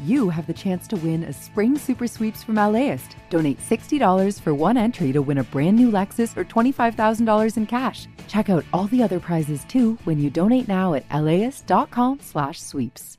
you have the chance to win a spring super sweeps from LAist. Donate $60 for one entry to win a brand new Lexus or $25,000 in cash. Check out all the other prizes too when you donate now at laist.com/sweeps.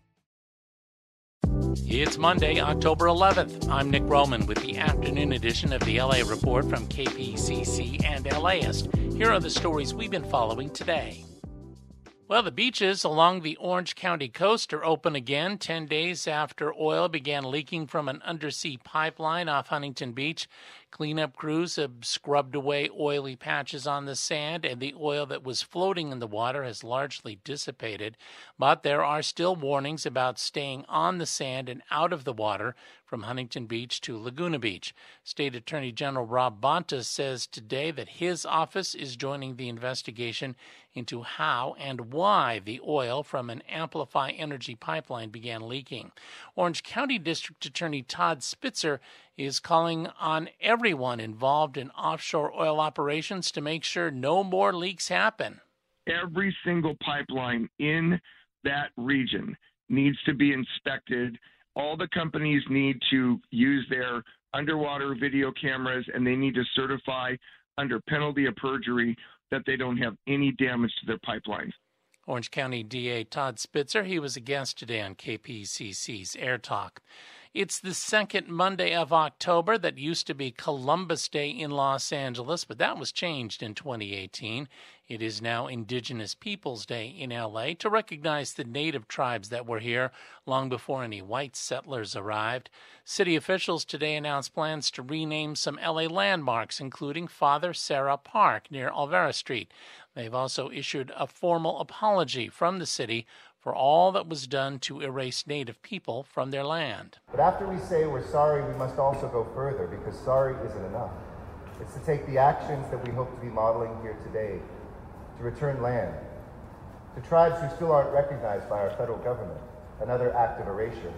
It's Monday, October 11th. I'm Nick Roman with the afternoon edition of the LA Report from KPCC and LAist. Here are the stories we've been following today. Well, the beaches along the Orange County coast are open again 10 days after oil began leaking from an undersea pipeline off Huntington Beach. Cleanup crews have scrubbed away oily patches on the sand, and the oil that was floating in the water has largely dissipated. But there are still warnings about staying on the sand and out of the water from Huntington Beach to Laguna Beach. State Attorney General Rob Bonta says today that his office is joining the investigation into how and why the oil from an Amplify Energy pipeline began leaking. Orange County District Attorney Todd Spitzer is calling on everyone involved in offshore oil operations to make sure no more leaks happen. Every single pipeline in that region needs to be inspected. All the companies need to use their underwater video cameras, and they need to certify under penalty of perjury that they don't have any damage to their pipelines. Orange County DA Todd Spitzer, he was a guest today on KPCC's Air Talk. It's the second Monday of October. That used to be Columbus Day in Los Angeles, but that was changed in 2018. It is now Indigenous Peoples Day in LA to recognize the native tribes that were here long before any white settlers arrived. City officials today announced plans to rename some LA landmarks, including Father Sarah Park near Olvera Street. They've also issued a formal apology from the city for all that was done to erase Native people from their land. But after we say we're sorry, we must also go further, because sorry isn't enough. It's to take the actions that we hope to be modeling here today to return land to tribes who still aren't recognized by our federal government, another act of erasure.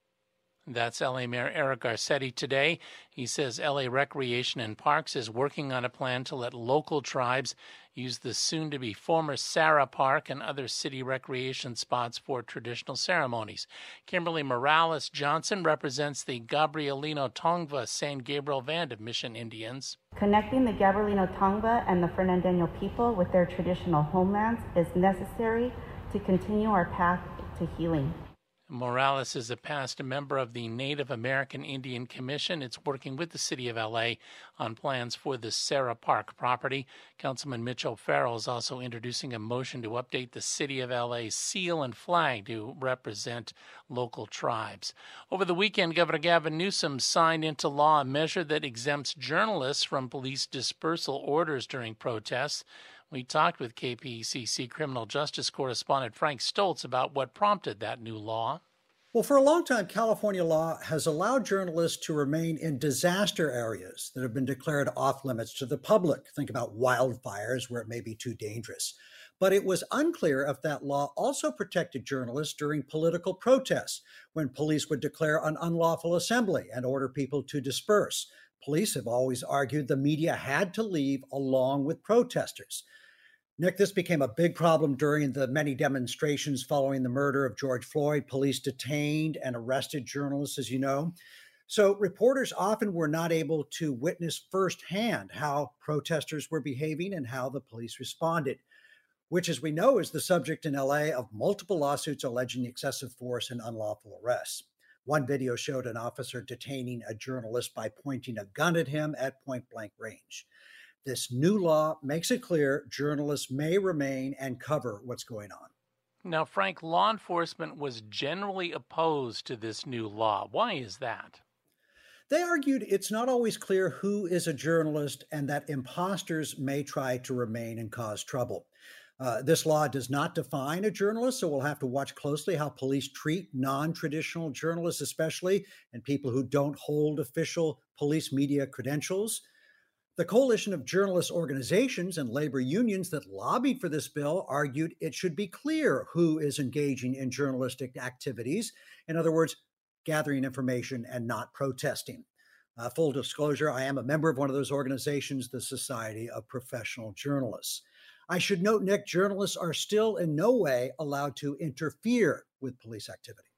That's LA Mayor Eric Garcetti today. He says LA Recreation and Parks is working on a plan to let local tribes use the soon-to-be former Sarah Park and other city recreation spots for traditional ceremonies. Kimberly Morales Johnson represents the Gabrielino Tongva San Gabriel Band of Mission Indians. Connecting the Gabrielino Tongva and the Fernandeño people with their traditional homelands is necessary to continue our path to healing. Morales is a past member of the Native American Indian Commission. It's working with the city of L.A. on plans for the Sarah Park property. Councilman Mitch O'Farrell is also introducing a motion to update the city of L.A.'s seal and flag to represent local tribes. Over the weekend, Governor Gavin Newsom signed into law a measure that exempts journalists from police dispersal orders during protests. We talked with KPCC criminal justice correspondent Frank Stoltz about what prompted that new law. Well, for a long time, California law has allowed journalists to remain in disaster areas that have been declared off limits to the public. Think about wildfires where it may be too dangerous. But it was unclear if that law also protected journalists during political protests, when police would declare an unlawful assembly and order people to disperse. Police have always argued the media had to leave along with protesters. Nick, this became a big problem during the many demonstrations following the murder of George Floyd. Police detained and arrested journalists, as you know. So reporters often were not able to witness firsthand how protesters were behaving and how the police responded, which, as we know, is the subject in LA of multiple lawsuits alleging excessive force and unlawful arrests. One video showed an officer detaining a journalist by pointing a gun at him at point-blank range. This new law makes it clear journalists may remain and cover what's going on. Now, Frank, law enforcement was generally opposed to this new law. Why is that? They argued it's not always clear who is a journalist and that imposters may try to remain and cause trouble. This law does not define a journalist, so we'll have to watch closely how police treat non-traditional journalists, especially, and people who don't hold official police media credentials. The coalition of journalist organizations and labor unions that lobbied for this bill argued it should be clear who is engaging in journalistic activities. In other words, gathering information and not protesting. Full disclosure, I am a member of one of those organizations, the Society of Professional Journalists. I should note, Nick, journalists are still in no way allowed to interfere with police activity.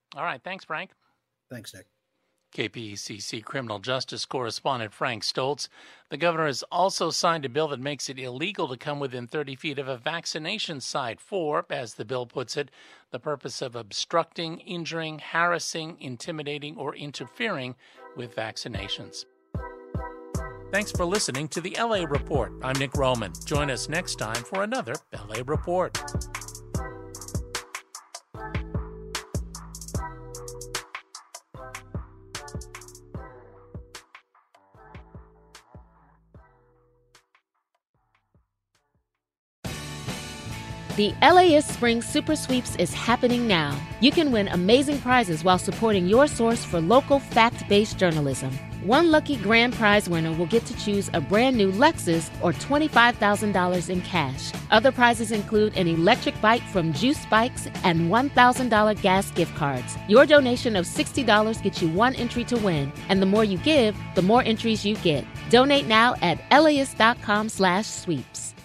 All right. Thanks, Frank. Thanks, Nick. KPCC criminal justice correspondent Frank Stoltz. The governor has also signed a bill that makes it illegal to come within 30 feet of a vaccination site for, as the bill puts it, the purpose of obstructing, injuring, harassing, intimidating, or interfering with vaccinations. Thanks for listening to the LA Report. I'm Nick Roman. Join us next time for another LA Report. The LAist Spring Super Sweeps is happening now. You can win amazing prizes while supporting your source for local fact-based journalism. One lucky grand prize winner will get to choose a brand new Lexus or $25,000 in cash. Other prizes include an electric bike from Juice Bikes and $1,000 gas gift cards. Your donation of $60 gets you one entry to win, and the more you give, the more entries you get. Donate now at LAist.com/sweeps.